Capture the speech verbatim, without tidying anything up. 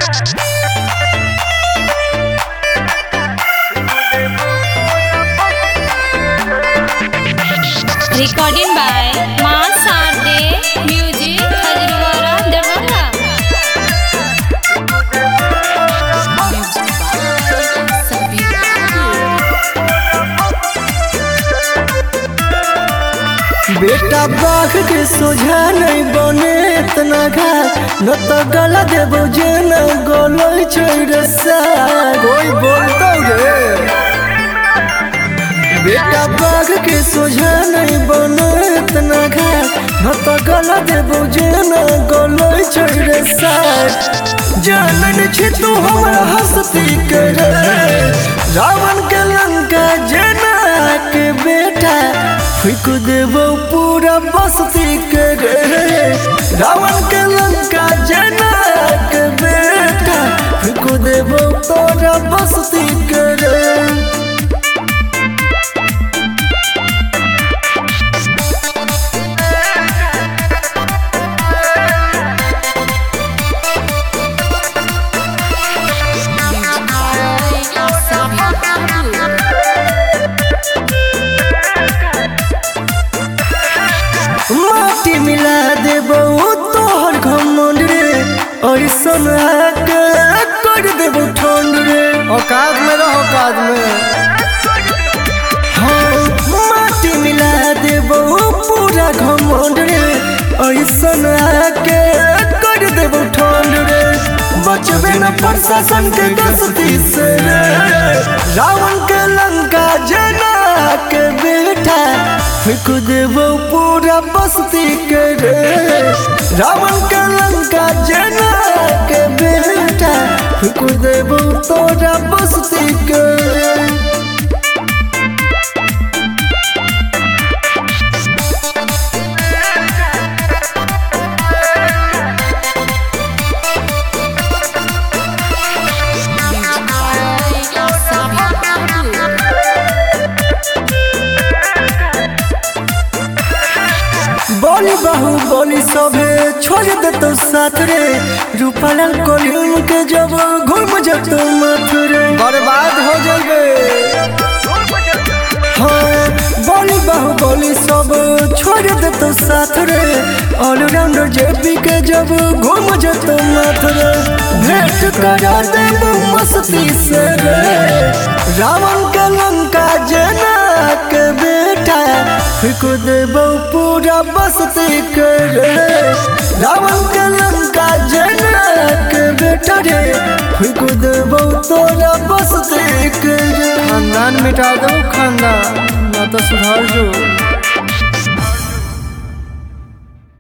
Recording by Ma Sarde Music, Khajurwara, Darbhanga. बेटा बाघ के सोझा नहीं बने इतना घाट न तो गला देबो जे न गोलोई छोड़ सा कोई बोलता रे। बेटा बाघ के सोझा नहीं बने इतना घाट न तो गला देबो जे न गोलोई छोड़ सा जानन छी तू हमरा हंसती करे रावण के लंका जना के बेटा फूक देबो पूरा बस्ती करे रावण के लंका जना के बेटा फूक देबो पूरा बस्ती करे। माटी मिला देबो तोहर घमंड रे और सोना के कर देबो ठंड रे औकात में रहो औकात में। हाँ माटी मिला देबो पूरा घमंड रे और सोना के कर देबो ठंड रे बचबे न प्रशासन के दस्ती से रे रावण के लंका जना के बेटा फूक देबो पूरा बस्ती करे रावण के लंका जना के बेटा फूक देबो पूरा बस्ती करे। बोली बहु बोली सभे छोड़ दे तो साथ रे रूपालाल कोलियन के जब घूम जतो माथ रे बर्बाद हो जाबे। हाँ बोली बहु बोली सब छोड़ दे तो साथ रे ऑलराउंडर जेपी के जब घूम जतो माथ रे भेंट करा दे मस्ती से रे रावण के लंका जना के बेटा फूक देबो पूरा बस्ती करे रावण के लंका जना के बेटा रे फूक देबो तोरा बस्ती करे। खानदान मिटा दो खानदान ना तो सुधार जो।